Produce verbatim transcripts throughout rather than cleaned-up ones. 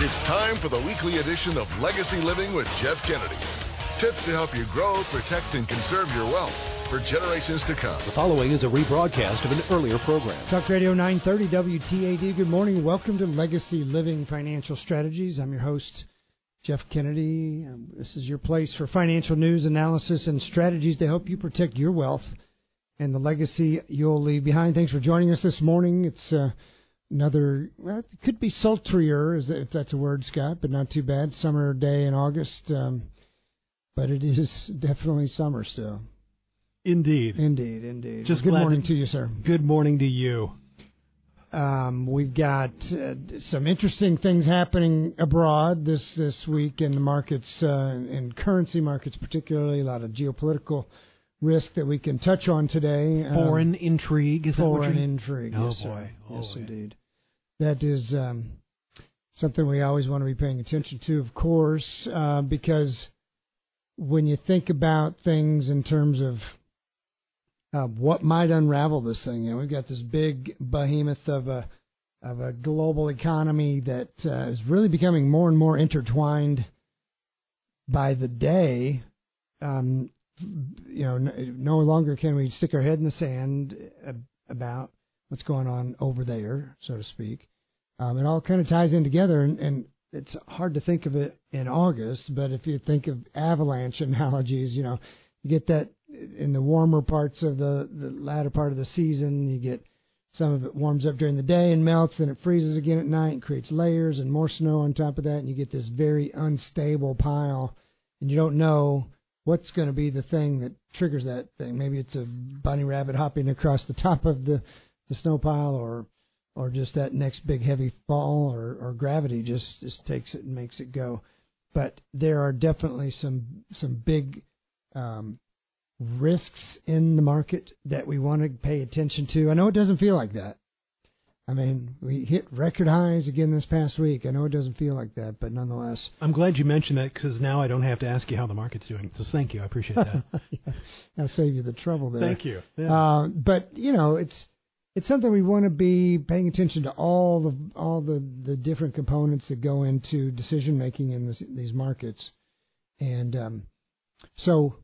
It's time for the weekly edition of Legacy Living with Jeff Kennedy. Tips to help you grow, protect, and conserve your wealth for generations to come. The following is a rebroadcast of an earlier program. Talk Radio nine thirty W T A D. Good morning. Welcome to Legacy Living Financial Strategies. I'm your host, Jeff Kennedy. Um, this is your place for financial news, analysis, and strategies to help you protect your wealth and the legacy you'll leave behind. Thanks for joining us this morning. It's uh, another, well, it could be sultrier, if that's a word, Scott, but not too bad. Summer day in August, um, but it is definitely summer still. Indeed. Indeed, indeed. Just well, good morning to, to you, sir. Good morning to you. Um, we've got uh, some interesting things happening abroad this, this week in the markets, uh, in currency markets particularly, a lot of geopolitical risk that we can touch on today. Foreign um, intrigue. Is foreign that what intrigue, oh, yes, boy. sir. Oh, yes, boy. indeed. That is um, something we always want to be paying attention to, of course, uh, because when you think about things in terms of Uh, what might unravel this thing? You know, we've got this big behemoth of a of a global economy that uh, is really becoming more and more intertwined by the day. Um, you know, no, no longer can we stick our head in the sand about what's going on over there, so to speak. Um, it all kind of ties in together, and, and it's hard to think of it in August. But if you think of avalanche analogies, you know, you get that in the warmer parts of the, the latter part of the season. You get some of it warms up during the day and melts, then it freezes again at night and creates layers and more snow on top of that, and you get this very unstable pile, and you don't know what's going to be the thing that triggers that thing. Maybe it's a bunny rabbit hopping across the top of the, the snow pile, or or just that next big heavy fall, or, or gravity just, just takes it and makes it go. But there are definitely some some big um, risks in the market that we want to pay attention to. I know it doesn't feel like that. I mean, we hit record highs again this past week. I know it doesn't feel like that, but nonetheless. I'm glad you mentioned that, because now I don't have to ask you how the market's doing. So thank you. I appreciate that. Yeah, I'll save you the trouble there. Thank you. Yeah. Uh, but, you know, it's it's something we want to be paying attention to, all the all the, the different components that go into decision-making in this, these markets. And um, so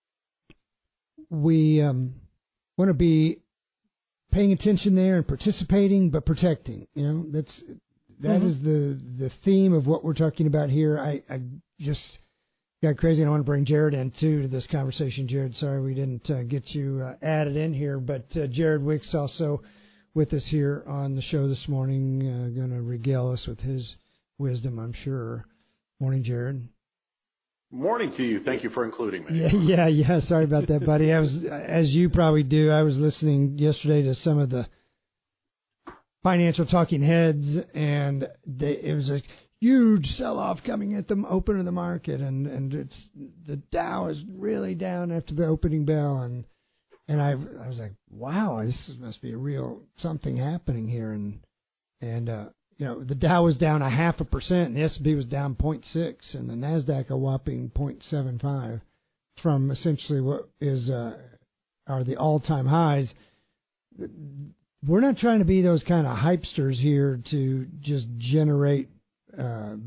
we um, want to be paying attention there and participating, but protecting. You know, that's that mm-hmm. is the the theme of what we're talking about here. I, I just got crazy, and I want to bring Jared in too to this conversation. Jared, sorry we didn't uh, get you uh, added in here, but uh, Jared Wicks also with us here on the show this morning, uh, going to regale us with his wisdom, I'm sure. Morning, Jared. Morning to you. Thank you for including me. Yeah, yeah, yeah. Sorry about that, buddy. I was, as you probably do, I was listening yesterday to some of the financial talking heads, and they, it was a huge sell-off coming at the open of the market, and, and it's the Dow is really down after the opening bell, and and I I was like, wow, this must be a real something happening here, and and uh, you know, the Dow was down a half a percent, and the S and P was down zero point six, and the Nasdaq a whopping zero point seven five from essentially what is uh, are the all-time highs. We're not trying to be those kind of hypesters here to just generate uh,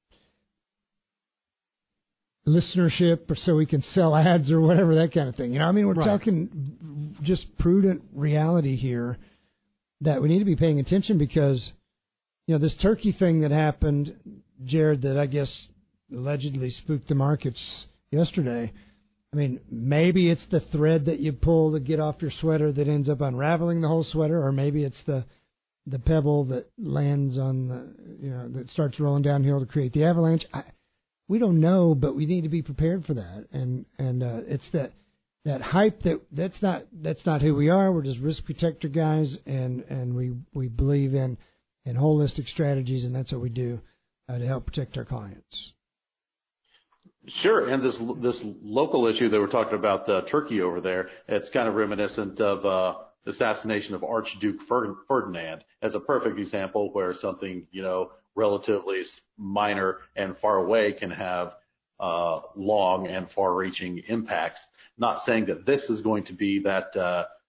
listenership, or so we can sell ads or whatever, that kind of thing. You know, I mean, we're right. talking just prudent reality here that we need to be paying attention, because you know, this Turkey thing that happened, Jared, that I guess allegedly spooked the markets yesterday. I mean, maybe it's the thread that you pull to get off your sweater that ends up unraveling the whole sweater, or maybe it's the the pebble that lands on the, you know, that starts rolling downhill to create the avalanche. I, we don't know, but we need to be prepared for that. And and uh, it's that that hype that that's not that's not who we are. We're just risk protector guys, and and we we believe in. and holistic strategies, and that's what we do uh, to help protect our clients. Sure, and this this local issue that we're talking about, uh, Turkey over there, it's kind of reminiscent of uh, the assassination of Archduke Ferdinand as a perfect example where something, you know, relatively minor and far away can have uh, long and far-reaching impacts. Not saying that this is going to be that uh,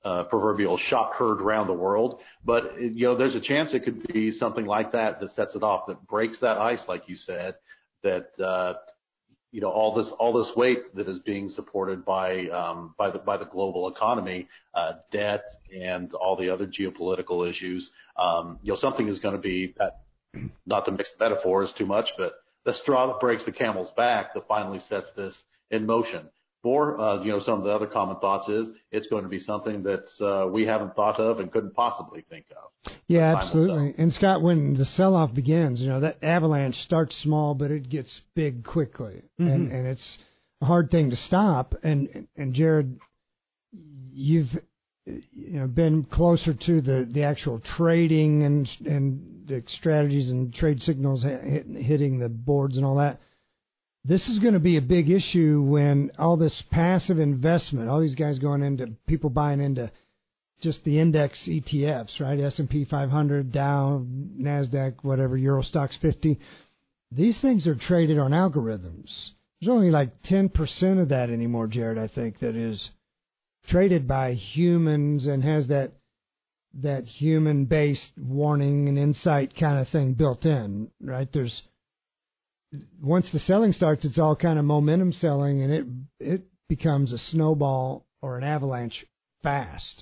uh, proverbial shot heard around the world. But, you know, there's a chance it could be something like that that sets it off, that breaks that ice, like you said, that, uh, you know, all this, all this weight that is being supported by, um, by the, by the global economy, uh, debt and all the other geopolitical issues. Um, you know, something is going to be that, not to mix the metaphors too much, but the straw that breaks the camel's back that finally sets this in motion. Or, uh, you know, some of the other common thoughts is it's going to be something that uh, we haven't thought of and couldn't possibly think of. Yeah, absolutely. And Scott, when the sell-off begins, you know, that avalanche starts small, but it gets big quickly, mm-hmm. and and it's a hard thing to stop. And and Jared, you've you know been closer to the, the actual trading and and the strategies and trade signals hit, hitting the boards and all that. This is going to be a big issue when all this passive investment, all these guys going into, people buying into just the index E T Fs, right? S and P five hundred, Dow, NASDAQ, whatever, Euro Stoxx fifty. These things are traded on algorithms. There's only like ten percent of that anymore, Jared, I think, that is traded by humans and has that that human-based warning and insight kind of thing built in, right? There's Once the selling starts, it's all kind of momentum selling, and it it becomes a snowball or an avalanche fast.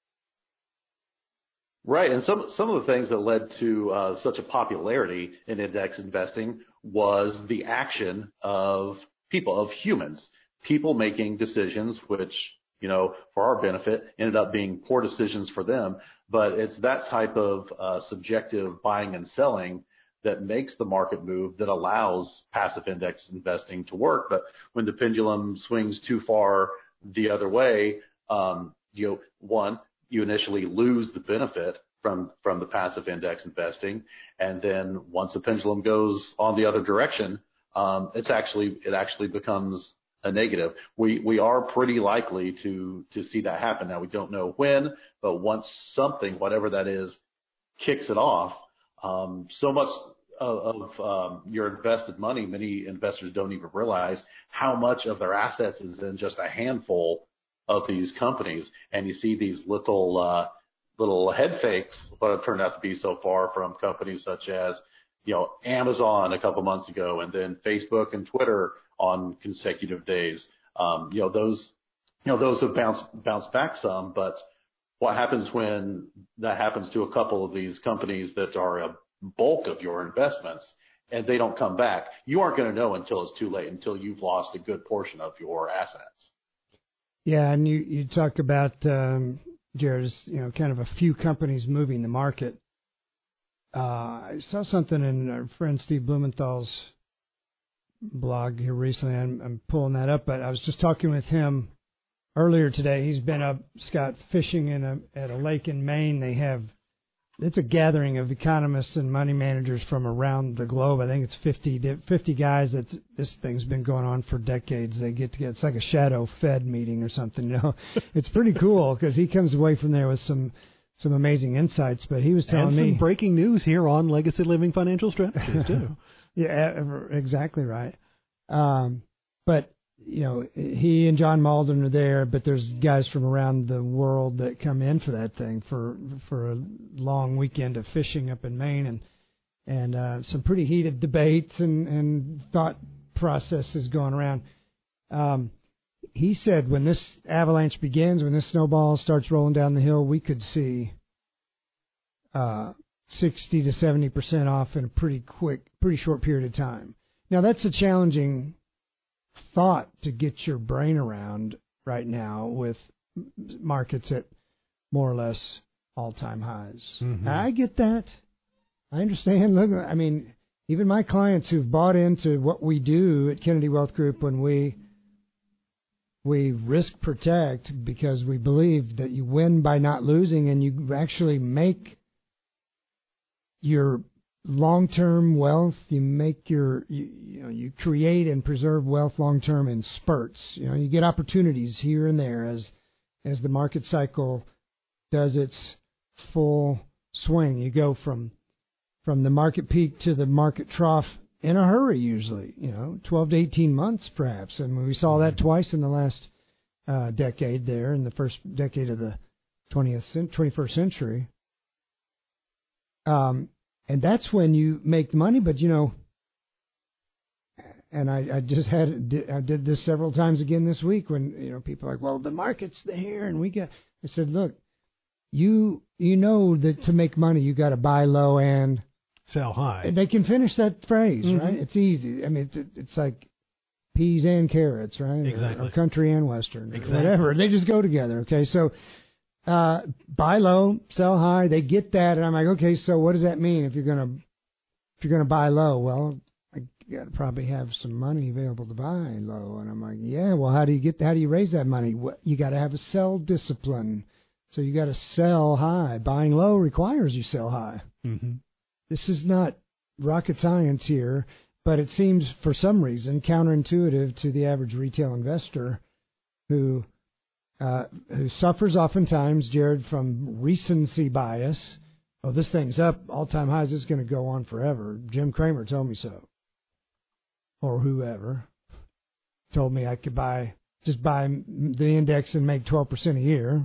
Right, and some some of the things that led to uh, such a popularity in index investing was the action of people, of humans, people making decisions which, you know, for our benefit, ended up being poor decisions for them. But it's that type of uh, subjective buying and selling that makes the market move, that allows passive index investing to work. But when the pendulum swings too far the other way, um, you know, one, you initially lose the benefit from, from the passive index investing. And then once the pendulum goes on the other direction, um, it's actually, it actually becomes a negative. We, we are pretty likely to, to see that happen. Now, we don't know when, but once something, whatever that is, kicks it off, Um, so much of, of um, your invested money, many investors don't even realize how much of their assets is in just a handful of these companies. And you see these little uh, little head fakes, what have turned out to be so far, from companies such as, you know, Amazon a couple months ago, and then Facebook and Twitter on consecutive days. Um, you know, those you know those have bounced bounced back some, but what happens when that happens to a couple of these companies that are a bulk of your investments and they don't come back? You aren't going to know until it's too late, until you've lost a good portion of your assets. Yeah, and you, you talk about, um, Jared, you know, kind of a few companies moving the market. Uh, I saw something in our friend Steve Blumenthal's blog here recently. I'm, I'm pulling that up, but I was just talking with him earlier today. He's been up, Scott, fishing in a at a lake in Maine. They have, it's a gathering of economists and money managers from around the globe. I think it's fifty, fifty guys. That's, this thing's been going on for decades. They get together. It's like a shadow Fed meeting or something. You know, it's pretty cool because he comes away from there with some some amazing insights. But he was telling and me some breaking news here on Legacy Living Financial Strategies too. Yeah, exactly right. Um, but you know, he and John Malden are there, but there's guys from around the world that come in for that thing for for a long weekend of fishing up in Maine, and and uh, some pretty heated debates and, and thought processes going around. Um, he said when this avalanche begins, when this snowball starts rolling down the hill, we could see uh, sixty to seventy percent off in a pretty quick, pretty short period of time. Now, that's a challenging thought to get your brain around right now with markets at more or less all-time highs. Mm-hmm. I get that. I understand. Look, I mean, even my clients who've bought into what we do at Kennedy Wealth Group, when we we risk protect because we believe that you win by not losing, and you actually make your long-term wealth, you make your, you, you know, you create and preserve wealth long-term in spurts. You know, you get opportunities here and there as as the market cycle does its full swing. You go from from the market peak to the market trough in a hurry, usually, you know, twelve to eighteen months perhaps. And we saw that twice in the last uh, decade there, in the first decade of the twentieth, twenty-first century. Um, and that's when you make money. But, you know, and I, I just had, I did this several times again this week when, you know, people are like, well, the market's there and we got, I said, look, you, you know that to make money, you got to buy low and sell high. And they can finish that phrase, mm-hmm. right? It's easy. I mean, it's, it's like peas and carrots, right? Exactly. Or, or country and western, exactly. or whatever. They just go together. Okay. So, uh, buy low, sell high. They get that. And I'm like, okay, so what does that mean if you're going to, if you're going to buy low? Well, I got to probably have some money available to buy low. And I'm like, yeah, well, how do you get, how do you raise that money? Well, you got to have a sell discipline. So you got to sell high. Buying low requires you sell high. Mm-hmm. This is not rocket science here, but it seems for some reason counterintuitive to the average retail investor who uh, who suffers oftentimes, Jared, from recency bias. Oh, this thing's up, all-time highs, it's going to go on forever. Jim Cramer told me so. Or whoever told me I could buy, just buy the index and make twelve percent a year.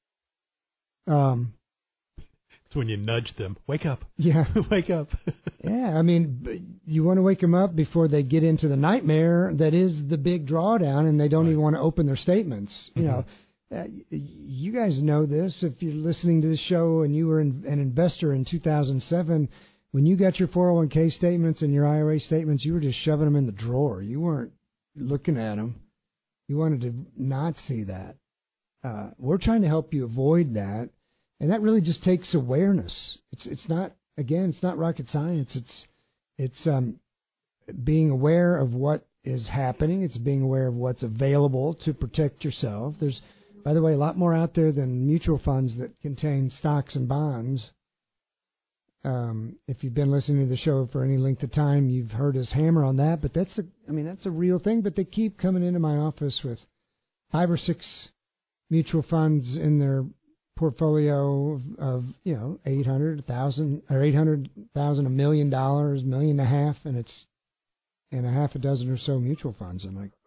Um. It's when you nudge them. Wake up. Yeah. Wake up. Yeah, I mean, you want to wake them up before they get into the nightmare that is the big drawdown, and they don't right. even want to open their statements. You mm-hmm. know, uh, you guys know this. If you're listening to the show and you were an investor in two thousand seven, when you got your four oh one k statements and your I R A statements, you were just shoving them in the drawer. You weren't looking at them. You wanted to not see that. Uh, we're trying to help you avoid that. And that really just takes awareness. It's it's not again, it's not rocket science. It's it's um, being aware of what is happening. It's being aware of what's available to protect yourself. There's, by the way, a lot more out there than mutual funds that contain stocks and bonds. Um, if you've been listening to the show for any length of time, you've heard us hammer on that. But that's a, I mean, that's a real thing. But they keep coming into my office with five or six mutual funds in their portfolio of, of you know eight hundred thousand or eight hundred thousand, a million dollars, million and a half, and it's and a half a dozen or so mutual funds. I'm like,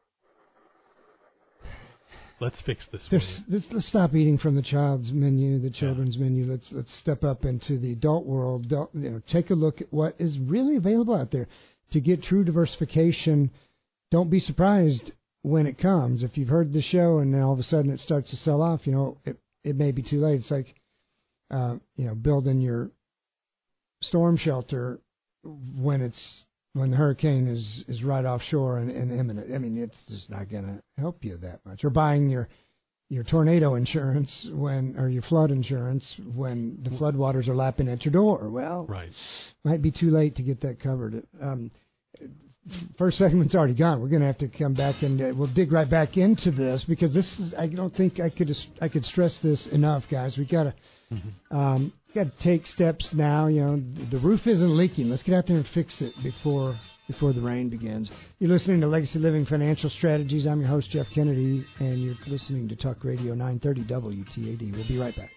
let's fix this. Let's, let's stop eating from the child's menu, the children's yeah. menu. Let's let's step up into the adult world. Adult, you know, take a look at what is really available out there to get true diversification. Don't be surprised when it comes. If you've heard the show and then all of a sudden it starts to sell off, you know it. It may be too late. It's like, uh, you know, building your storm shelter when it's when the hurricane is, is right offshore and, and imminent. I mean, it's just not going to help you that much. Or buying your your tornado insurance when or your flood insurance when the floodwaters are lapping at your door. Well, right, might be too late to get that covered. Um, First segment's already gone. We're going to have to come back and uh, we'll dig right back into this because this is. I don't think I could I could stress this enough, guys. We got to mm-hmm. um, got to take steps now. You know, the roof isn't leaking. Let's get out there and fix it before before the rain begins. You're listening to Legacy Living Financial Strategies. I'm your host Jeff Kennedy, and you're listening to Talk Radio nine thirty W T A D. We'll be right back.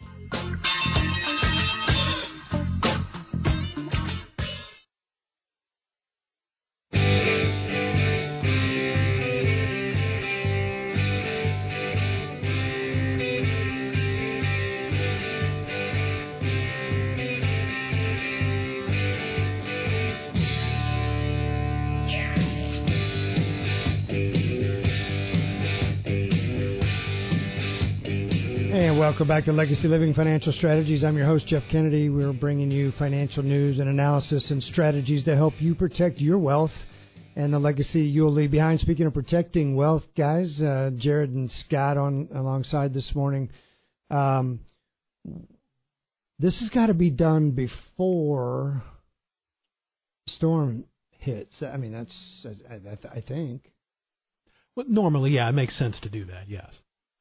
Welcome back to Legacy Living Financial Strategies. I'm your host, Jeff Kennedy. We're bringing you financial news and analysis and strategies to help you protect your wealth and the legacy you'll leave behind. Speaking of protecting wealth, guys, uh, Jared and Scott on alongside this morning. Um, this has got to be done before storm hits. I mean, that's I, I, I think. Well, normally, yeah, it makes sense to do that. Yes.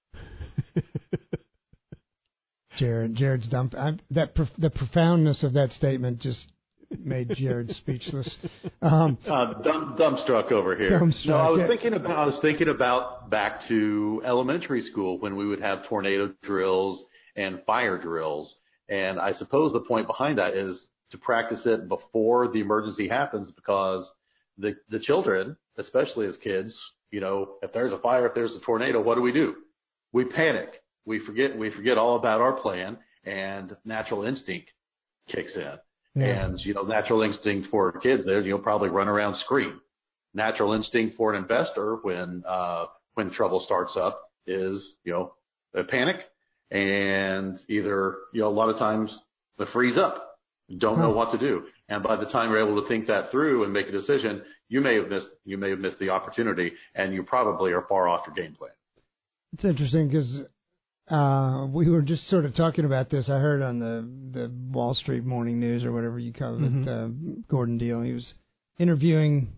Jared, Jared's dumb. I, that prof, the profoundness of that statement just made Jared speechless. Um, uh, dumb, dumbstruck over here. Dumbstruck, no, I was yeah. thinking about. I was thinking about back to elementary school when we would have tornado drills and fire drills, and I suppose the point behind that is to practice it before the emergency happens, because the the children, especially as kids, you know, if there's a fire, if there's a tornado, what do we do? We panic. we forget we forget all about our plan, and natural instinct kicks in. Yeah. And you know, natural instinct for kids, there you'll probably run around, scream. Natural instinct for an investor when uh, when trouble starts up is you know a panic, and either you know a lot of times they freeze up, don't know what to do. And by the time you're able to think that through and make a decision, you may have missed you may have missed the opportunity, and you probably are far off your game plan. It's interesting because uh, we were just sort of talking about this. I heard on the, the Wall Street Morning News or whatever you call it, mm-hmm. uh, Gordon Deal. He was interviewing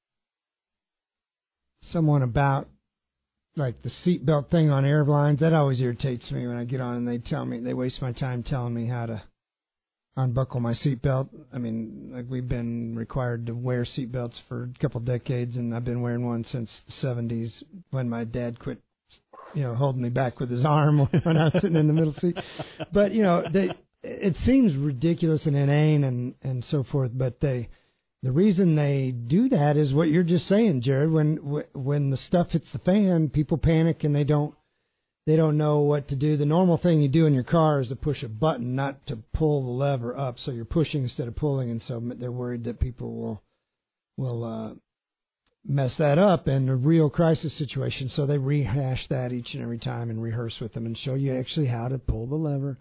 someone about like the seatbelt thing on airlines. That always irritates me when I get on and they tell me, they waste my time telling me how to unbuckle my seatbelt. I mean, like we've been required to wear seatbelts for a couple of decades, and I've been wearing one since the seventies when my dad quit, you know, holding me back with his arm when I was sitting in the middle seat. But, you know, they, it seems ridiculous and inane and, and so forth, but they, the reason they do that is what you're just saying, Jared. When when the stuff hits the fan, people panic and they don't they don't know what to do. The normal thing you do in your car is to push a button, not to pull the lever up. So you're pushing instead of pulling, and so they're worried that people will will uh, mess that up in a real crisis situation. So they rehash that each and every time and rehearse with them and show you actually how to pull the lever.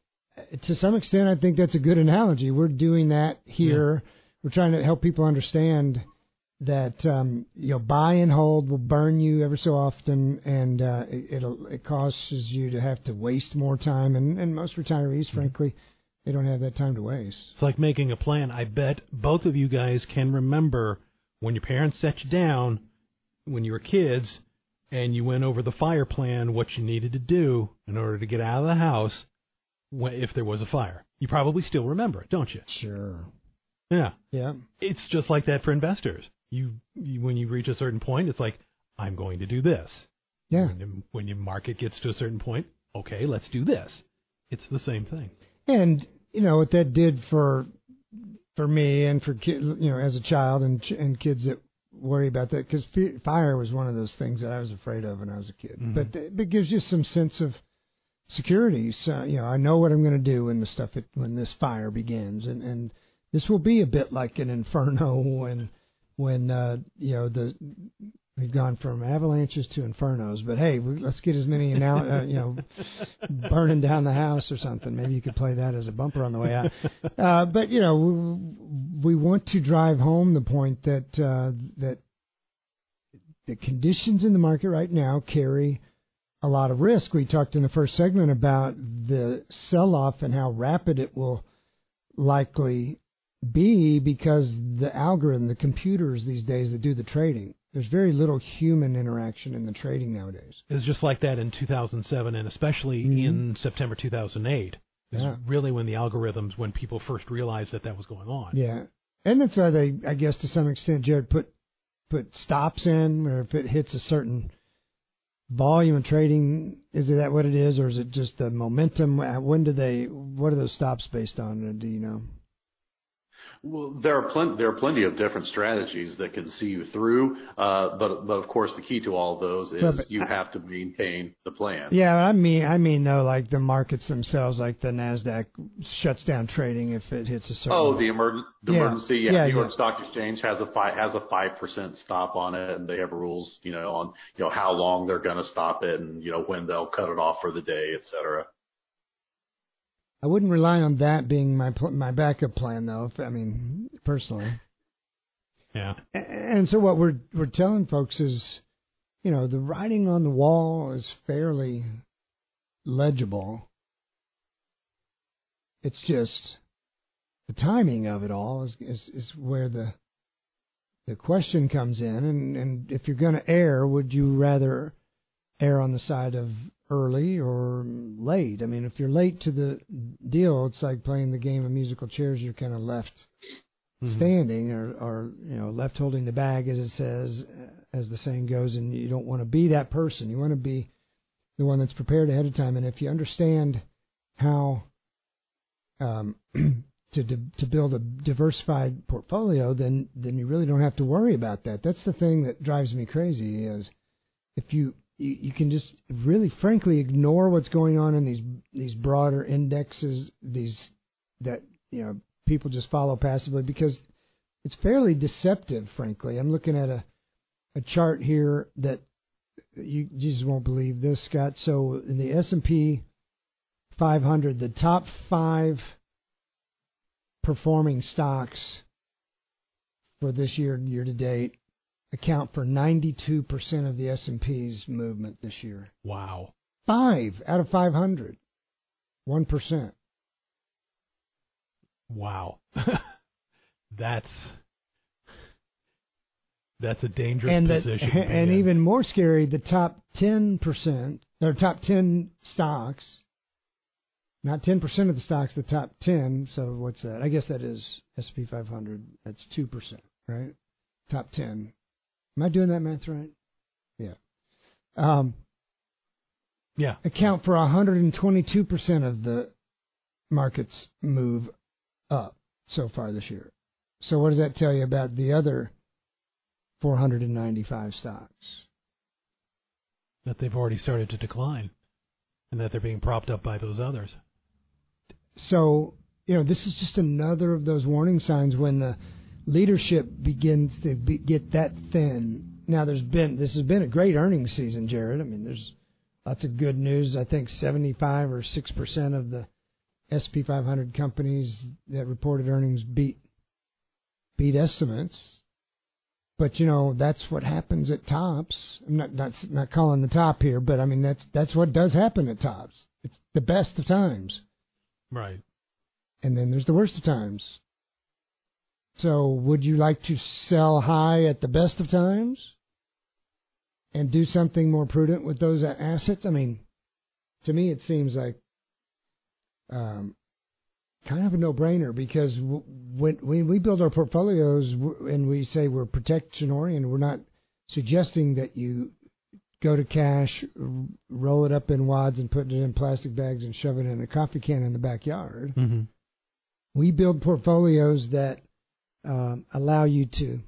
To some extent, I think that's a good analogy. We're doing that here. Yeah. We're trying to help people understand that um, you know buy and hold will burn you ever so often, and uh, it, it'll it causes you to have to waste more time. And, and most retirees, mm-hmm. frankly, they don't have that time to waste. It's like making a plan. I bet both of you guys can remember when your parents set you down when you were kids, and you went over the fire plan, what you needed to do in order to get out of the house if there was a fire. You probably still remember it, don't you? Sure. Yeah. Yeah. It's just like that for investors. You, you when you reach a certain point, it's like, I'm going to do this. Yeah. When, the, when your market gets to a certain point, okay, let's do this. It's the same thing. And, you know, what that did for for me and for, you know, as a child and and kids that worry about that, because fire was one of those things that I was afraid of when I was a kid. Mm-hmm. But it gives you some sense of security. So, you know, I know what I'm going to do when the stuff, it, when this fire begins. And, and this will be a bit like an inferno when, when uh, you know, the we've gone from avalanches to infernos. But hey, we, let's get as many now, uh, you know, burning down the house or something. Maybe you could play that as a bumper on the way out. Uh, but you know, we, we want to drive home the point that uh, that the conditions in the market right now carry a lot of risk. We talked in the first segment about the sell-off and how rapid it will likely be because the algorithm, the computers these days that do the trading, there's very little human interaction in the trading nowadays. It was just like that in two thousand seven and especially mm-hmm. in September two thousand eight. It was yeah. really when the algorithms, when people first realized that that was going on. Yeah. And that's why they, I guess to some extent, Jared, put put stops in, or if it hits a certain volume of trading, is it that what it is, or is it just the momentum? When do they, what are those stops based on? Do you know? Well, there are plenty. There are plenty of different strategies that can see you through. Uh, but, but of course, the key to all of those is but, but, you have to maintain the plan. Yeah, I mean, I mean, though, like the markets themselves, like the Nasdaq shuts down trading if it hits a certain. Oh, the, emer- the yeah. emergency. Yeah, yeah New York yeah. Stock Exchange has a five has a five percent stop on it, and they have rules, you know, on you know how long they're going to stop it, and you know when they'll cut it off for the day, et cetera. I wouldn't rely on that being my my backup plan, though. If, I mean, personally. Yeah. And so what we're we're telling folks is, you know, the writing on the wall is fairly legible. It's just the timing of it all is is, is where the the question comes in. And, and if you're going to err, would you rather err on the side of early or late? I mean, if you're late to the deal, it's like playing the game of musical chairs. You're kind of left mm-hmm. standing or, or, you know, left holding the bag, as it says, as the saying goes, and you don't want to be that person. You want to be the one that's prepared ahead of time. And if you understand how um, to to build a diversified portfolio, then then you really don't have to worry about that. That's the thing that drives me crazy is if you you, you can just really, frankly, ignore what's going on in these these broader indexes, these that you know people just follow passively because it's fairly deceptive. Frankly, I'm looking at a a chart here that you, you just won't believe this, Scott. So in the S and P five hundred, the top five performing stocks for this year, year to date, account for ninety-two percent of the S and P's movement this year. Wow. Five out of five hundred. one percent. Wow. that's that's a dangerous and position. That, and in. even more scary, the top ten percent, or top ten stocks, not ten percent of the stocks, the top ten, so what's that? I guess that is S and P five hundred. That's two percent, right? Top ten. Am I doing that math right? Yeah. Um, yeah. Account for one hundred twenty-two percent of the market's move up so far this year. So what does that tell you about the other four hundred ninety-five stocks? That they've already started to decline and that they're being propped up by those others. So, you know, this is just another of those warning signs when the leadership begins to be, get that thin. Now, there's been this has been a great earnings season, Jared. I mean, there's lots of good news. I think seventy-five or six percent of the S and P five hundred companies that reported earnings beat beat estimates. But you know, that's what happens at tops. I'm not not not calling the top here, but I mean that's that's what does happen at tops. It's the best of times. Right. And then there's the worst of times. So would you like to sell high at the best of times and do something more prudent with those assets? I mean, to me, it seems like um, kind of a no-brainer because w- when, when we build our portfolios w- and we say we're protection-oriented, we're not suggesting that you go to cash, r- roll it up in wads and put it in plastic bags and shove it in a coffee can in the backyard. Mm-hmm. We build portfolios that um, allow you to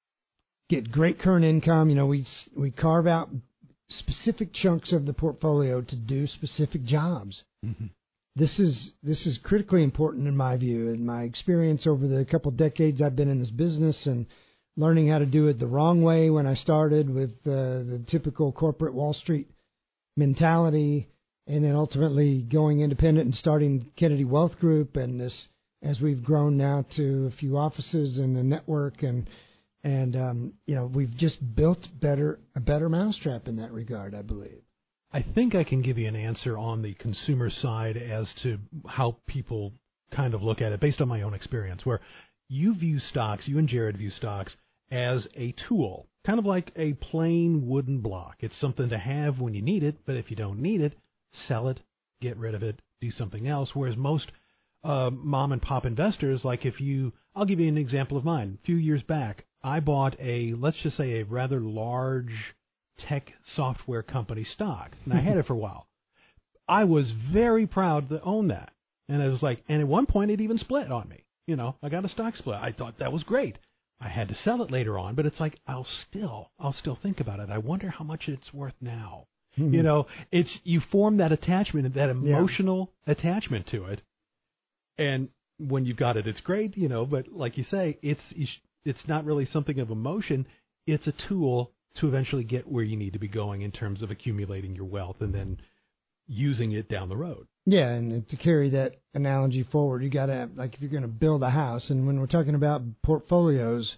get great current income. You know, we we carve out specific chunks of the portfolio to do specific jobs. Mm-hmm. This is this is critically important in my view, in my experience over the couple decades I've been in this business and learning how to do it the wrong way when I started with uh, the typical corporate Wall Street mentality, and then ultimately going independent and starting Kennedy Wealth Group, and this as we've grown now to a few offices and a network, and and um, you know we've just built better a better mousetrap in that regard, I believe. I think I can give you an answer on the consumer side as to how people kind of look at it based on my own experience, where you view stocks, you and Jared view stocks as a tool, kind of like a plain wooden block. It's something to have when you need it, but if you don't need it, sell it, get rid of it, do something else, whereas most uh, mom and pop investors, like if you, I'll give you an example of mine. A few years back, I bought a, let's just say a rather large tech software company stock, and I had it for a while. I was very proud to own that, and it was like, and at one point it even split on me. You know, I got a stock split. I thought that was great. I had to sell it later on, but it's like I'll still, I'll still think about it. I wonder how much it's worth now. Mm-hmm. You know, it's you form that attachment, that emotional yeah. attachment to it, and when you've got it, it's great. You know, but like you say, it's it's not really something of emotion. It's a tool to eventually get where you need to be going in terms of accumulating your wealth and then using it down the road. Yeah, and to carry that analogy forward, you got to have, like if you're going to build a house, and when we're talking about portfolios,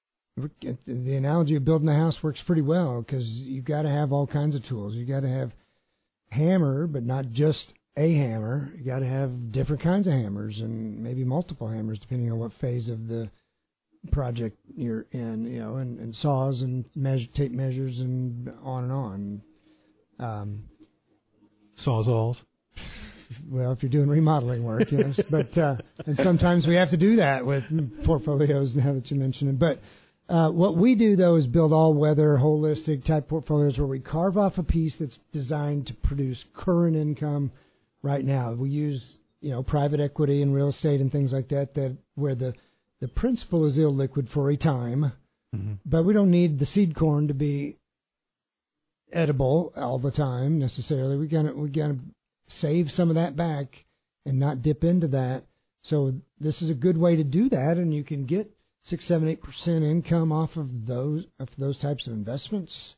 the analogy of building a house works pretty well because you got to have all kinds of tools. You got to have hammer, but not just a hammer. You got to have different kinds of hammers and maybe multiple hammers depending on what phase of the project you're in, you know, and, and saws and measure, tape measures and on and on. Um, Sawzalls. Well, if you're doing remodeling work, yes. But uh, and sometimes we have to do that with portfolios now that you mentioned it. But uh, what we do, though, is build all-weather, holistic type portfolios where we carve off a piece that's designed to produce current income right now. We use, you know, private equity and real estate and things like that, that where the, the principal is illiquid for a time, mm-hmm. but we don't need the seed corn to be edible all the time necessarily. We gotta we gotta save some of that back and not dip into that. So this is a good way to do that, and you can get six, seven, eight percent income off of those of those types of investments.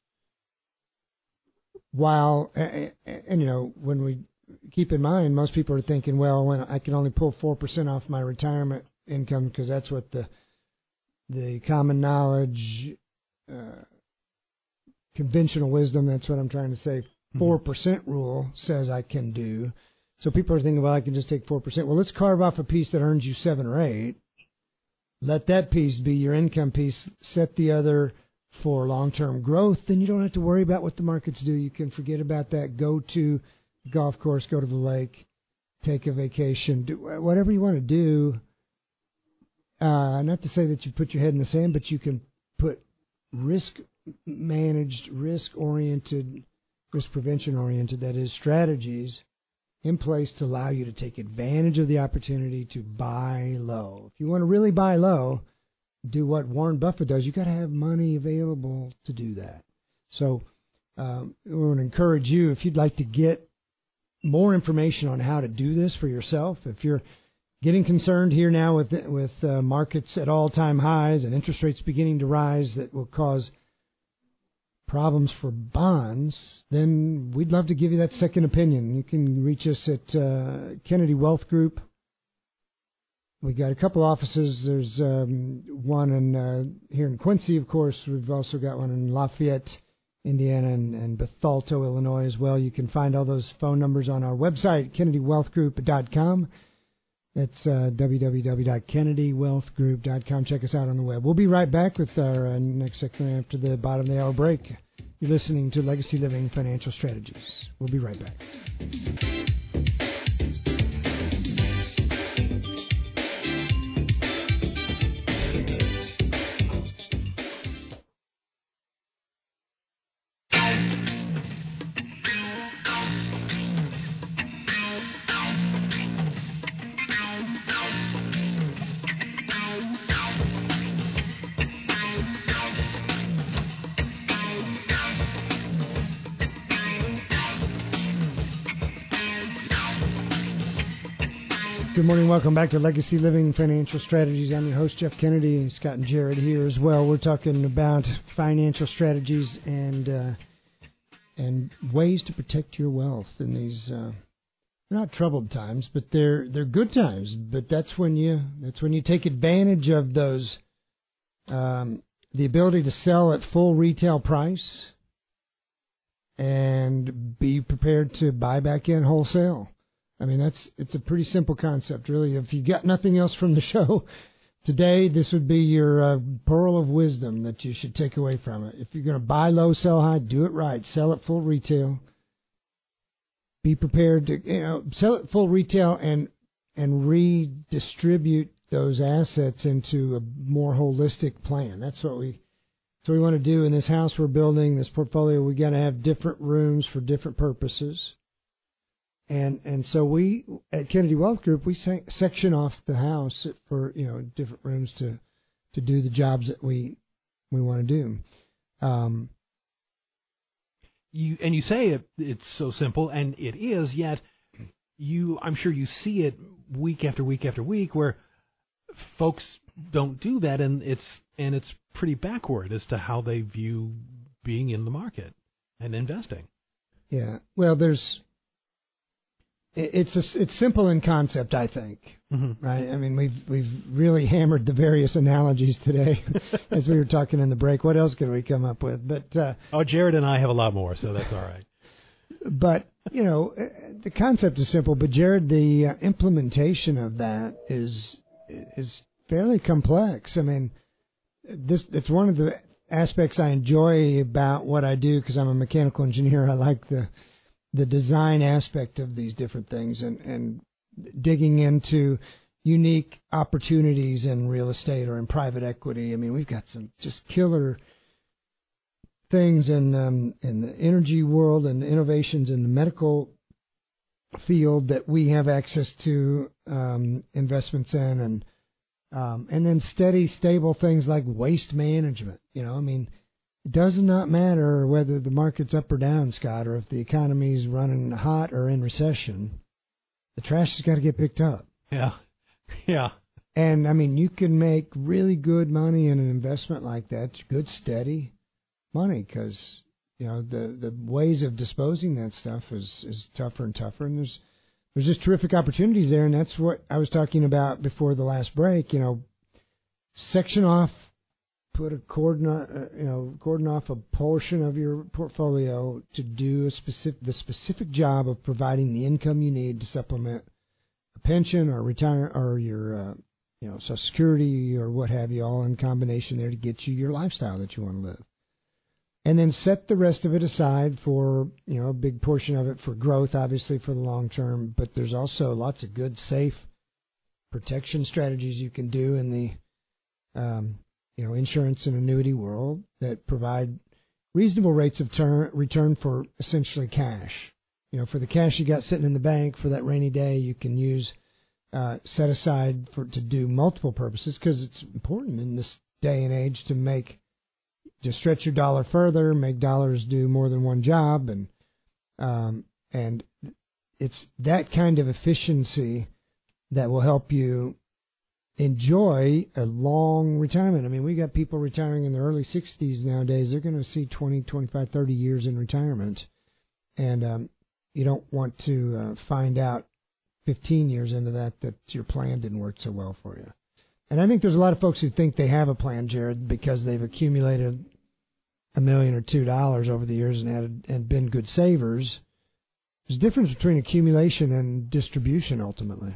While and, and you know when we keep in mind, most people are thinking, well, when I can only pull four percent off my retirement income because that's what the the common knowledge, uh, conventional wisdom, that's what I'm trying to say, four percent rule says I can do. So people are thinking, well, I can just take four percent. Well, let's carve off a piece that earns you seven or eight. Let that piece be your income piece. Set the other for long-term growth. Then you don't have to worry about what the markets do. You can forget about that. Go to the golf course, go to the lake, take a vacation, do whatever you want to do. Uh, not to say that you put your head in the sand, but you can put risk-managed, risk-oriented, risk prevention-oriented, that is, strategies in place to allow you to take advantage of the opportunity to buy low. If you want to really buy low, do what Warren Buffett does. You've got to have money available to do that. So um, we want to encourage you, if you'd like to get more information on how to do this for yourself, if you're getting concerned here now with with uh, markets at all-time highs and interest rates beginning to rise that will cause problems for bonds, then we'd love to give you that second opinion. You can reach us at uh, Kennedy Wealth Group. We got a couple offices. There's um, one in uh, here in Quincy, of course. We've also got one in Lafayette, Indiana, and, and Bethalto, Illinois as well. You can find all those phone numbers on our website, kennedy wealth group dot com. That's uh, w w w dot kennedy wealth group dot com. Check us out on the web. We'll be right back with our uh, next segment after the bottom of the hour break. You're listening to Legacy Living Financial Strategies. We'll be right back. Good morning. Welcome back to Legacy Living Financial Strategies. I'm your host, Jeff Kennedy. Scott and Jared here as well. We're talking about financial strategies and uh, and ways to protect your wealth in these uh, they're not troubled times, but they're they're good times. But that's when you that's when you take advantage of those um, the ability to sell at full retail price and be prepared to buy back in wholesale. I mean, that's it's a pretty simple concept, really. If you got nothing else from the show today, this would be your uh, pearl of wisdom that you should take away from it. If you're going to buy low, sell high, do it right. Sell at full retail. Be prepared to, you know, sell at full retail and and redistribute those assets into a more holistic plan. That's what we that's what we want to do in this house we're building, this portfolio. We got to have different rooms for different purposes. And and so we at Kennedy Wealth Group we se- section off the house for you know different rooms to, to do the jobs that we we want to do. Um, you and you say it, it's so simple, and it is. Yet you, I'm sure you see it week after week after week where folks don't do that, and it's and it's pretty backward as to how they view being in the market and investing. Yeah. Well, there's. It's a, it's simple in concept, I think, mm-hmm. right? I mean, we've we've really hammered the various analogies today as we were talking in the break. What else could we come up with? But uh, oh, Jared and I have a lot more, so that's all right. But you know, the concept is simple. But Jared, the uh, implementation of that is is fairly complex. I mean, this it's one of the aspects I enjoy about what I do because I'm a mechanical engineer. I like the the design aspect of these different things and, and digging into unique opportunities in real estate or in private equity. I mean, we've got some just killer things in um, in the energy world and innovations in the medical field that we have access to um, investments in, and um, and then steady, stable things like waste management. You know, I mean, it does not matter whether the market's up or down, Scott, or if the economy's running hot or in recession. The trash has got to get picked up. Yeah, yeah. And, I mean, you can make really good money in an investment like that, good, steady money, because, you know, the, the ways of disposing that stuff is, is tougher and tougher, and there's there's just terrific opportunities there, and that's what I was talking about before the last break. You know, section off, put a cordon, uh, you know, cordon off a portion of your portfolio to do a specific the specific job of providing the income you need to supplement a pension or retire or your uh, you know, Social Security or what have you, all in combination there to get you your lifestyle that you want to live. And then set the rest of it aside for, you know, a big portion of it for growth, obviously, for the long term. But there's also lots of good, safe protection strategies you can do in the, um, you know, insurance and annuity world that provide reasonable rates of turn, return for essentially cash. You know, for the cash you got sitting in the bank for that rainy day, you can use Uh, set aside for to do multiple purposes, because it's important in this day and age to make to stretch your dollar further, make dollars do more than one job, and um, and it's that kind of efficiency that will help you enjoy a long retirement. I mean, we got people retiring in their early sixties nowadays. They're going to see twenty, twenty-five, thirty years in retirement, and um, you don't want to uh, find out fifteen years into that that your plan didn't work so well for you. And I think there's a lot of folks who think they have a plan, Jared, because they've accumulated a million or two dollars over the years and had and been good savers. There's a difference between accumulation and distribution ultimately.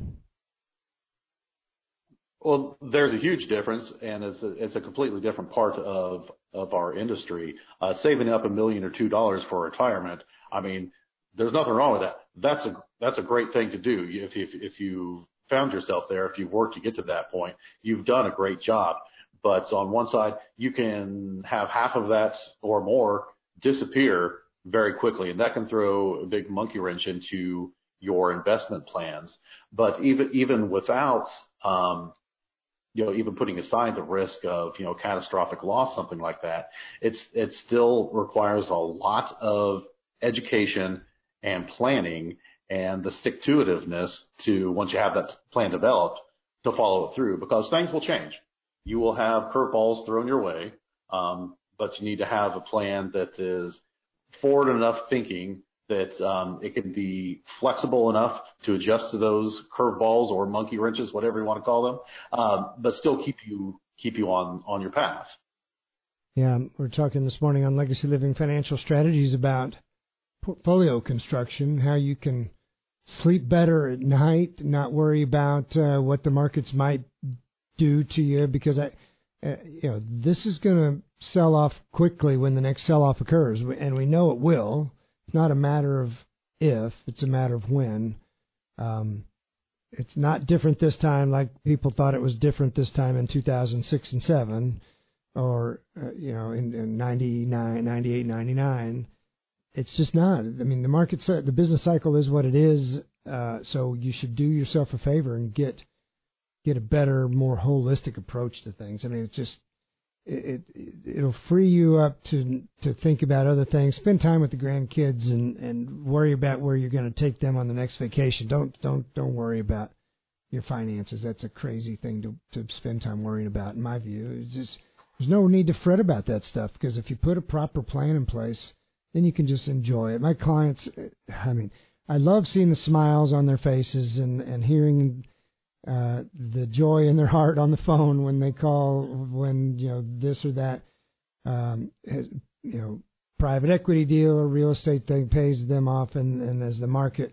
Well, there's a huge difference, and it's a, it's a completely different part of of our industry. Uh, saving up a million or two dollars for retirement, I mean, there's nothing wrong with that. That's a that's a great thing to do. If if if you found yourself there, if you've worked to get to that point, you've done a great job. But on one side, you can have half of that or more disappear very quickly, and that can throw a big monkey wrench into your investment plans. But even even without um, you know, even putting aside the risk of, you know, catastrophic loss, something like that, it's it still requires a lot of education and planning and the stick-to-itiveness to, once you have that plan developed, to follow it through, because things will change. You will have curveballs thrown your way, um, but you need to have a plan that is forward enough thinking that um, it can be flexible enough to adjust to those curveballs or monkey wrenches, whatever you want to call them, um, but still keep you keep you on, on your path. Yeah, we're talking this morning on Legacy Living Financial Strategies about portfolio construction, how you can sleep better at night, not worry about uh, what the markets might do to you, because I, uh, you know, this is going to sell off quickly when the next sell-off occurs, and we know it will. It's not a matter of if, it's a matter of when. Um, it's not different this time like people thought it was different this time in two thousand six and seven, or, uh, you know, in, in ninety-nine, ninety-eight, ninety-nine. It's just not. I mean, the market, the business cycle is what it is, uh, so you should do yourself a favor and get get a better, more holistic approach to things. I mean, it's just, it, it, it'll free you up to to think about other things, spend time with the grandkids, and, and worry about where you're going to take them on the next vacation. Don't don't don't worry about your finances. That's a crazy thing to to spend time worrying about, in my view. It's just, there's no need to fret about that stuff, because if you put a proper plan in place, then you can just enjoy it. My clients, I mean, I love seeing the smiles on their faces and, and hearing uh, the joy in their heart on the phone when they call, when, you know, this or that, um, has, you know, private equity deal or real estate thing pays them off, and, and as the market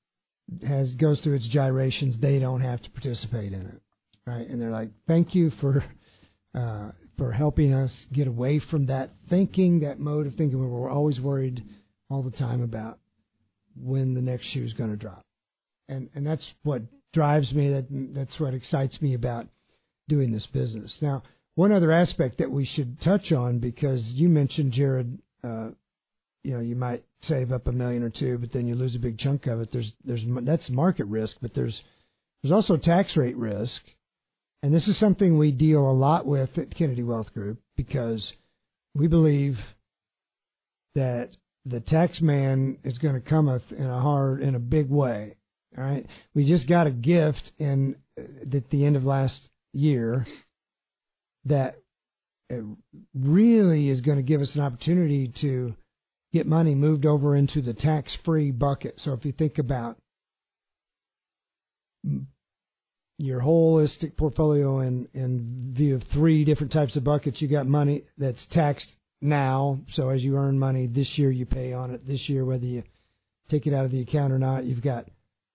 has goes through its gyrations, they don't have to participate in it, right? And they're like, thank you for uh, for helping us get away from that thinking, that mode of thinking where we're always worried all the time about when the next shoe is going to drop. And and that's what drives me, that that's what excites me about doing this business. Now, one other aspect that we should touch on, because you mentioned, Jared, uh, you know, you might save up a million or two, but then you lose a big chunk of it. There's there's that's market risk, but there's there's also tax rate risk. And this is something we deal a lot with at Kennedy Wealth Group, because we believe that the tax man is going to cometh in a hard, in a big way. All right, we just got a gift in at the end of last year that really is going to give us an opportunity to get money moved over into the tax-free bucket. So if you think about your holistic portfolio in, in view of three different types of buckets, you got money that's taxed now. So as you earn money this year, you pay on it this year, whether you take it out of the account or not. You've got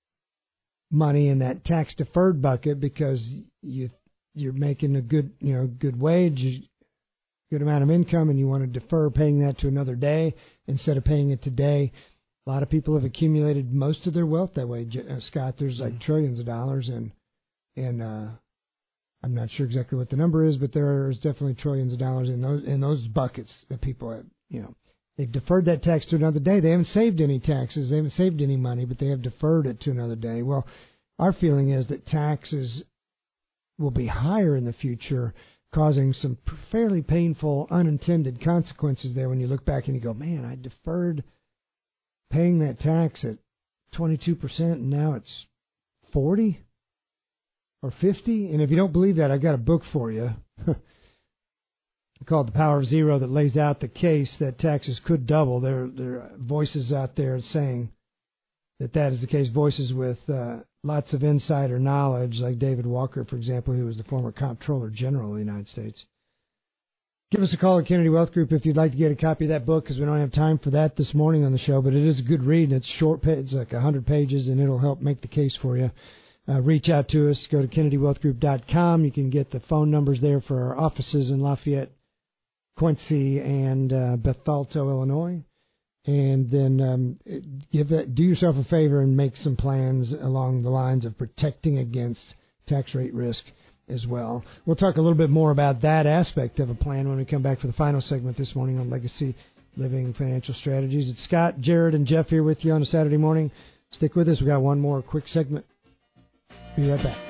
money in that tax-deferred bucket because you you're making a good you know good wage, good amount of income, and you want to defer paying that to another day instead of paying it today. A lot of people have accumulated most of their wealth that way. Uh, Scott, there's like trillions of dollars, and and uh, I'm not sure exactly what the number is, but there is definitely trillions of dollars in those in those buckets that people have. You know, they've deferred that tax to another day. They haven't saved any taxes. They haven't saved any money, but they have deferred it to another day. Well, our feeling is that taxes will be higher in the future, causing some fairly painful unintended consequences there when you look back and you go, man, I deferred paying that tax at twenty-two percent and now it's forty or fifty. And if you don't believe that, I've got a book for you called The Power of Zero that lays out the case that taxes could double. There, there are voices out there saying that that is the case, voices with uh, lots of insider knowledge, like David Walker, for example, who was the former Comptroller General of the United States. Give us a call at Kennedy Wealth Group if you'd like to get a copy of that book, because we don't have time for that this morning on the show, but it is a good read, and it's short, it's like one hundred pages, and it'll help make the case for you. Uh, reach out to us. Go to Kennedy Wealth Group dot com. You can get the phone numbers there for our offices in Lafayette, Quincy, and uh, Bethalto, Illinois. And then um, give that, do yourself a favor and make some plans along the lines of protecting against tax rate risk as well. We'll talk a little bit more about that aspect of a plan when we come back for the final segment this morning on Legacy Living Financial Strategies. It's Scott, Jared, and Jeff here with you on a Saturday morning. Stick with us. We've got one more quick segment. Be right back.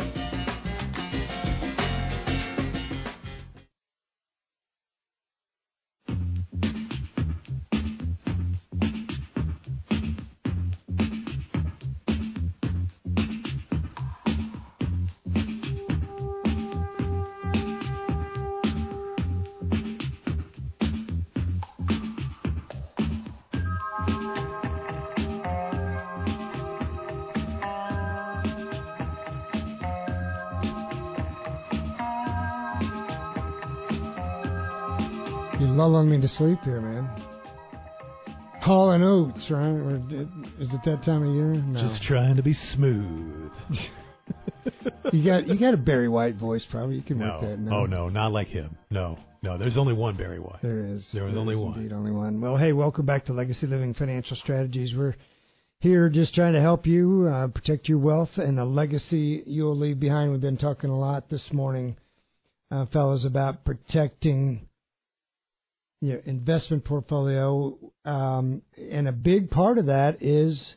Lulling me to sleep here, man. Hall and Oates, right? Or is it that time of year? No. Just trying to be smooth. you got you got a Barry White voice, probably. You can no. work that. No. Oh no, not like him. No, no. There's only one Barry White. There is. There was there only is one. Indeed, only one. Well, hey, welcome back to Legacy Living Financial Strategies. We're here just trying to help you uh, protect your wealth and the legacy you'll leave behind. We've been talking a lot this morning, uh, fellas, about protecting your investment portfolio, um, and a big part of that is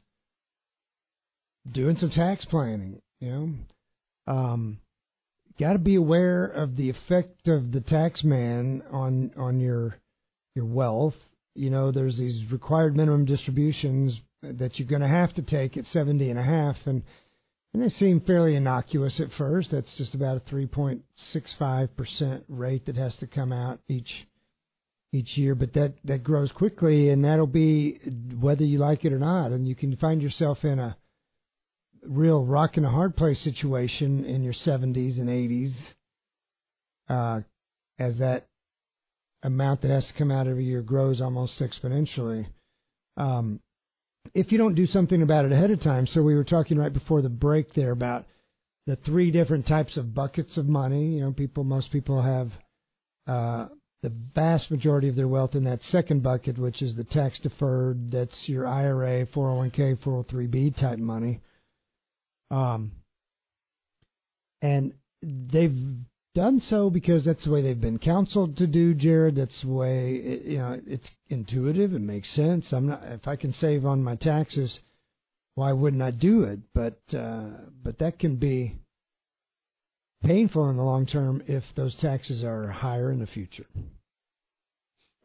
doing some tax planning. You know, um, got to be aware of the effect of the tax man on on your your wealth. You know, there's these required minimum distributions that you're going to have to take at seventy and a half, and and they seem fairly innocuous at first. That's just about a three point six five percent rate that has to come out each. each year, but that, that grows quickly, and that'll be whether you like it or not. And you can find yourself in a real rock and a hard place situation in your seventies and eighties uh, as that amount that has to come out every year grows almost exponentially. Um, if you don't do something about it ahead of time. So we were talking right before the break there about the three different types of buckets of money. You know, people, most people have uh, the vast majority of their wealth in that second bucket, which is the tax deferred. That's your I R A, four oh one k, four oh three b type money. Um, and they've done so because that's the way they've been counseled to do, Jared. That's the way, it, you know, it's intuitive. It makes sense. I'm not, if I can save on my taxes, why wouldn't I do it? But, uh, but that can be painful in the long term if those taxes are higher in the future.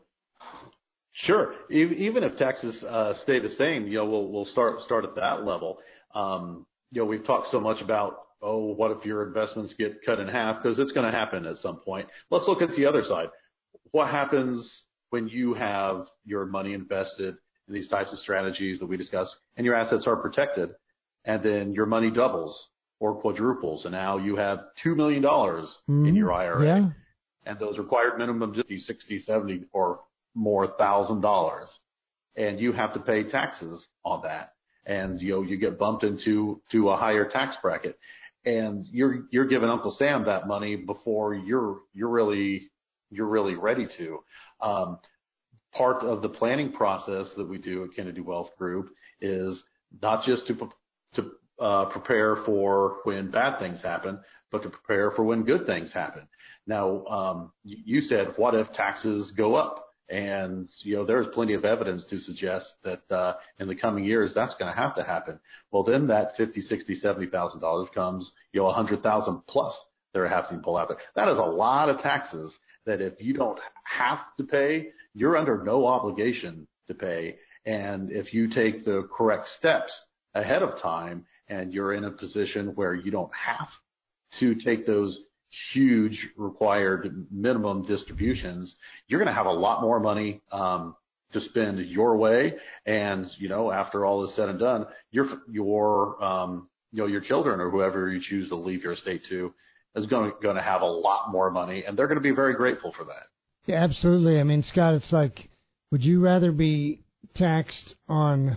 Sure. E- Even if taxes uh, stay the same, you know, we'll we'll start start at that level. Um, you know, we've talked so much about, oh, what if your investments get cut in half? Because it's going to happen at some point. Let's look at the other side. What happens when you have your money invested in these types of strategies that we discussed, and your assets are protected, and then your money doubles or quadruples, and now you have two million dollars mm-hmm. in your I R A, yeah. and those required minimum fifty, sixty, seventy, or more thousand dollars, and you have to pay taxes on that, and you know you get bumped into to a higher tax bracket, and you're you're giving Uncle Sam that money before you're you're really you're really ready to. Um, part of the planning process that we do at Kennedy Wealth Group is not just to to uh, prepare for when bad things happen, but to prepare for when good things happen. Now, um, you said, what if taxes go up? And, you know, there's plenty of evidence to suggest that uh, in the coming years that's going to have to happen. Well, then that fifty, sixty, seventy thousand dollars comes, you know, a hundred thousand plus they're having to pull out there. That is a lot of taxes that if you don't have to pay, you're under no obligation to pay. And if you take the correct steps ahead of time and you're in a position where you don't have to take those huge required minimum distributions, you're going to have a lot more money um, to spend your way. And, you know, after all is said and done, your, your, um, you know, your children or whoever you choose to leave your estate to is going to, going to have a lot more money, and they're going to be very grateful for that. Yeah, absolutely. I mean, Scott, it's like, would you rather be taxed on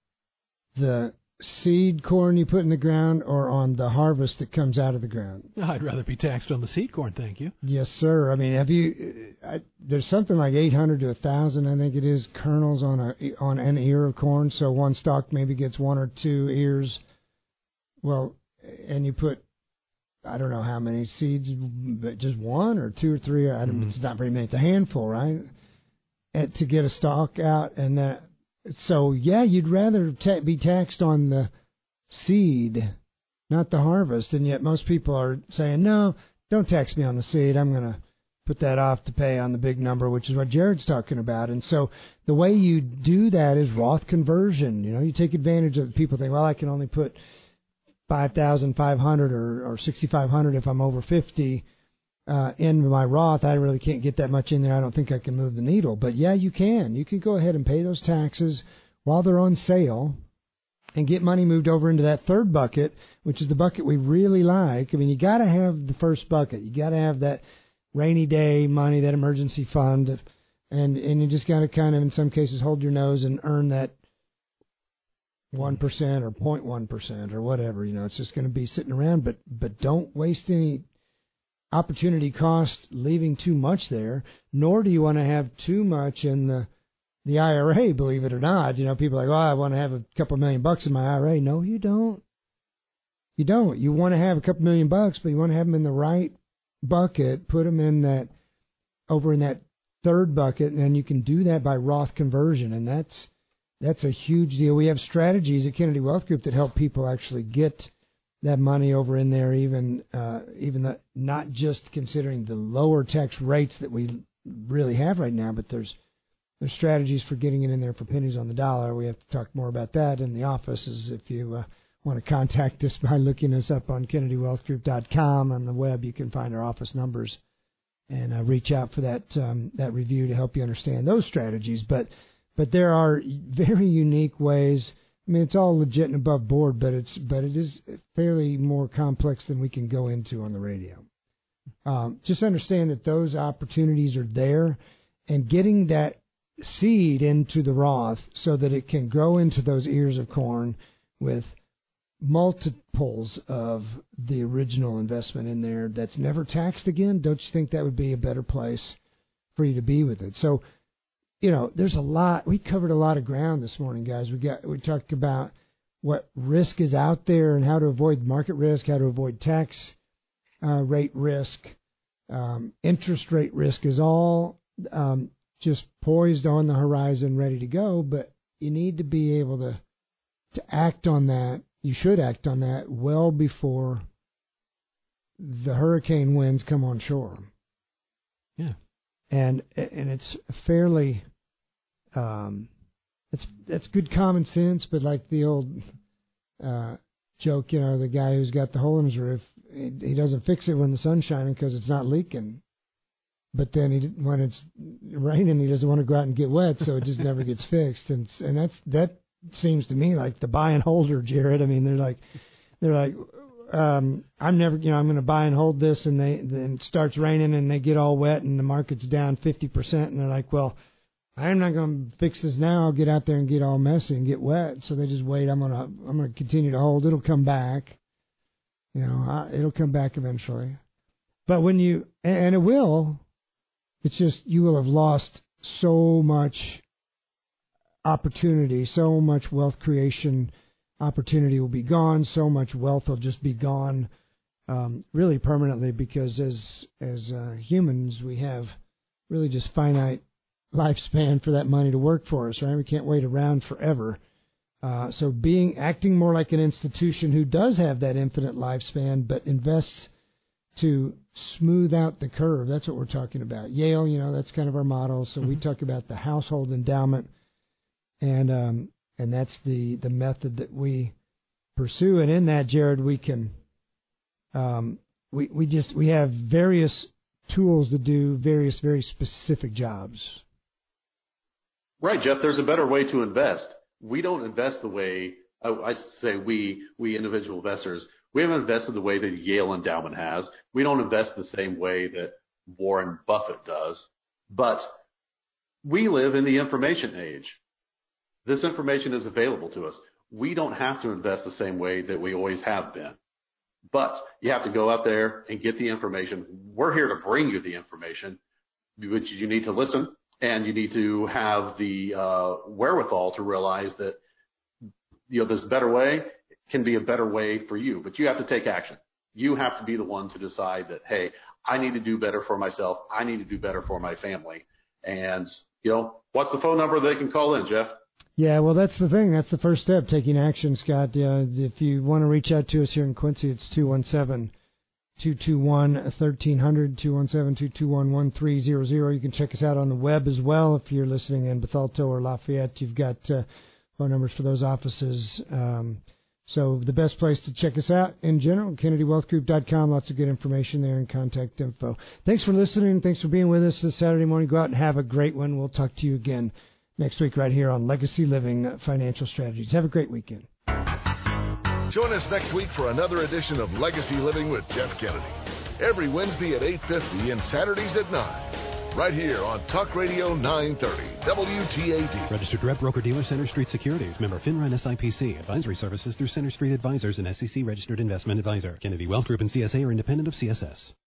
the seed corn you put in the ground or on the harvest that comes out of the ground? I'd rather be taxed on the seed corn, thank you. Yes, sir. I mean, have you? I, there's something like eight hundred to one thousand, I think it is, kernels on a on an ear of corn. So one stalk maybe gets one or two ears. Well, and you put, I don't know how many seeds, but just one or two or three. I don't, mm-hmm. It's not very many. It's a handful, right? And to get a stalk out, and that. So, yeah, you'd rather ta- be taxed on the seed, not the harvest. And yet most people are saying, no, don't tax me on the seed. I'm going to put that off to pay on the big number, which is what Jared's talking about. And so the way you do that is Roth conversion. You know, you take advantage of people think, well, I can only put five thousand five hundred or, or six thousand five hundred if I'm over fifty. Uh, in my Roth, I really can't get that much in there. I don't think I can move the needle. But, yeah, you can. You can go ahead and pay those taxes while they're on sale and get money moved over into that third bucket, which is the bucket we really like. I mean, you got to have the first bucket. You got to have that rainy day money, that emergency fund, and, and you just got to kind of, in some cases, hold your nose and earn that one percent or zero point one percent or whatever. You know, it's just going to be sitting around, but but don't waste any opportunity cost leaving too much there, nor do you want to have too much in the the I R A, believe it or not. You know, people are like, oh, I want to have a couple million bucks in my I R A. No, you don't. You don't. You want to have a couple million bucks, but you want to have them in the right bucket, put them in that, over in that third bucket, and then you can do that by Roth conversion, and that's that's a huge deal. We have strategies at Kennedy Wealth Group that help people actually get that money over in there, even uh, even the, not just considering the lower tax rates that we really have right now, but there's there's strategies for getting it in there for pennies on the dollar. We have to talk more about that in the offices. If you uh, want to contact us by looking us up on Kennedy Wealth Group dot com on the web, you can find our office numbers and uh, reach out for that um, that review to help you understand those strategies. But but there are very unique ways. I mean, it's all legit and above board, but it's but it is fairly more complex than we can go into on the radio. Um, just understand that those opportunities are there, and getting that seed into the Roth so that it can grow into those ears of corn with multiples of the original investment in there that's never taxed again. Don't you think that would be a better place for you to be with it? So, you know, there's a lot. We covered a lot of ground this morning, guys. We got we talked about what risk is out there and how to avoid market risk, how to avoid tax uh, rate risk. Um, interest rate risk is all um, just poised on the horizon, ready to go. But you need to be able to to act on that. You should act on that well before the hurricane winds come on shore. Yeah. And and it's fairly um, it's that's good common sense. But like the old uh, joke, you know, the guy who's got the hole in his roof, he, he doesn't fix it when the sun's shining because it's not leaking. But then he, when it's raining, he doesn't want to go out and get wet, so it just never gets fixed. And and that's that seems to me like the buy and holder, Jared. I mean, they're like they're like. Um, I'm never, you know, I'm going to buy and hold this, and they then it starts raining, and they get all wet, and the market's down fifty percent, and they're like, well, I'm not going to fix this now. I'll get out there and get all messy and get wet. So they just wait. I'm gonna, I'm gonna continue to hold. It'll come back, you know, I, it'll come back eventually. But when you, and, and it will, it's just you will have lost so much opportunity, so much wealth creation. Opportunity will be gone. So much wealth will just be gone, um, really permanently, because as as uh, humans, we have really just finite lifespan for that money to work for us. Right? We can't wait around forever. Uh, so, being acting more like an institution who does have that infinite lifespan, but invests to smooth out the curve. That's what we're talking about. Yale, you know, that's kind of our model. So mm-hmm. we talk about the household endowment, and um, And that's the, the method that we pursue. And in that, Jared, we can, um, we, we just, we have various tools to do various, very specific jobs. Right, Jeff, there's a better way to invest. We don't invest the way, I, I say we, we individual investors, we haven't invested the way that Yale Endowment has. We don't invest the same way that Warren Buffett does. But we live in the information age. This information is available to us. We don't have to invest the same way that we always have been. But you have to go out there and get the information. We're here to bring you the information, but you need to listen, and you need to have the uh, wherewithal to realize that, you know, this better way can be a better way for you. But you have to take action. You have to be the one to decide that, hey, I need to do better for myself. I need to do better for my family. And, you know, what's the phone number they can call in, Jeff? Yeah, well, that's the thing. That's the first step, taking action, Scott. Uh, if you want to reach out to us here in Quincy, it's two one seven, two two one, one three zero zero, two one seven, two two one, one three zero zero. You can check us out on the web as well. If you're listening in Bethalto or Lafayette, you've got uh, phone numbers for those offices. Um, so the best place to check us out in general, Kennedy Wealth Group dot com. Lots of good information there and contact info. Thanks for listening. Thanks for being with us this Saturday morning. Go out and have a great one. We'll talk to you again next week right here on Legacy Living Financial Strategies. Have a great weekend. Join us next week for another edition of Legacy Living with Jeff Kennedy. Every Wednesday at eight fifty and Saturdays at nine. Right here on Talk Radio nine thirty, W T A D. Registered Direct Broker Dealer, Center Street Securities. Member FINRA and S I P C. Advisory services through Center Street Advisors and S E C Registered Investment Advisor. Kennedy Wealth Group and C S A are independent of C S S.